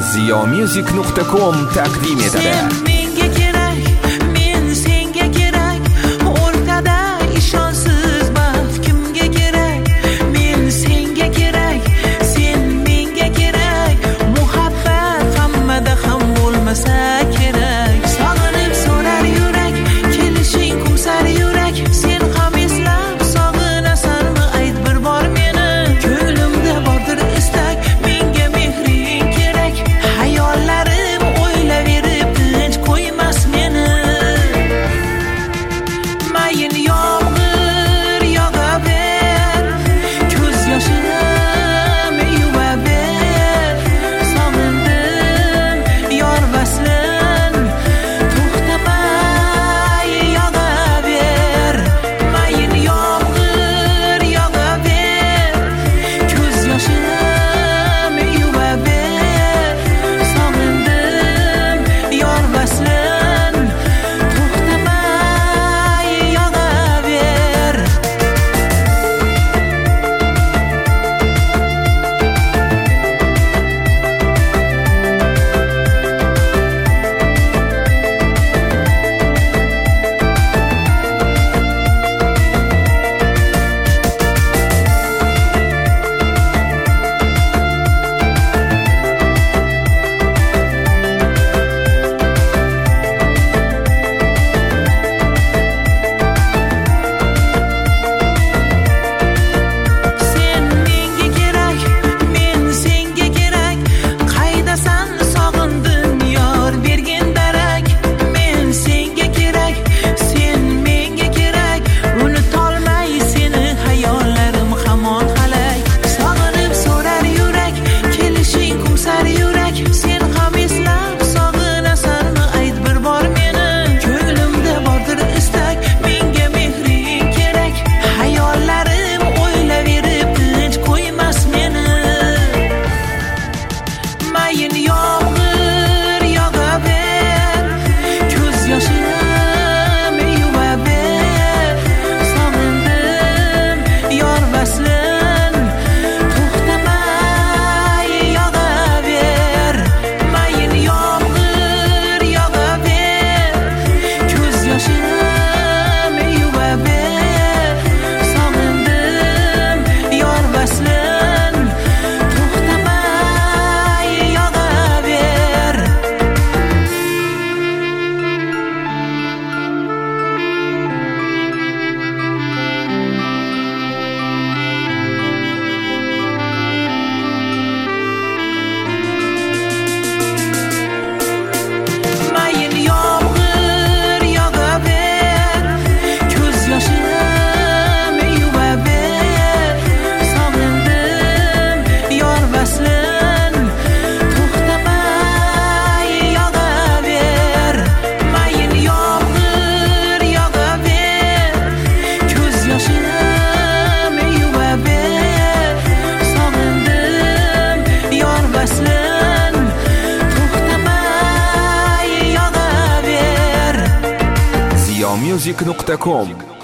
ziyomusic.com taqdim etadi. Menga kerak, men senga kerak, o'rtada ishonsiz baxt kimga kerak? Men senga kerak, sen menga kerak, muhabbat hammada ham bo'lmasa kerak. Sog'inib so'rar yurak, kelishing kumsar yurak, sen ham eslab sog'inasanmi ayt bir bor meni. Ko'nglimda bordir istak, menga mehring kerak, hayollarim o'ylaverib tinch qo'ymas meni. Mayin yomg'ir yog'aver, ko'z yoshim yuvaver, sog'indim yor vaslin, to'xtamay yog'aver. Mayin yomg'ir yog'aver, ko'z yoshim yuvaver, sog'indim yor vaslin, to'xtamay yog'aver. Sen menga kerak, men senga kerak, qaydasan sog'indim yor bergin darak. Men senga kerak, sen menga kerak, unutolmay seni hayollarim hamon halak. Sog'inib so'rar yurak, kelishing kumsar yurak, sen ham eslab sog'inasanmi ayt bir bor meni. Ko'nglimda bordir istak, menga mehring kerak, hayollarim o'ylaverib tinch qo'ymas meni. Mayin yomg'ir yog'aver, ko'z yoshim yuvaver, sog'indim yor vaslin, to'xtamay yog'aver. Mayin yomg'ir yog'aver, ko'z yoshim yuvaver, sog'indim yor vaslin, to'xtamay yog'aver. Mayin yomg'ir yog'aver, ko'z yoshim yuvaver, sog'indim yor vaslin, to'xtamay yog'aver. Mayin yomg'ir yog'aver, ko'z yoshim yuvaver, sog'indim yor vaslin, to'xtamay yog'aver. ziyomusic.com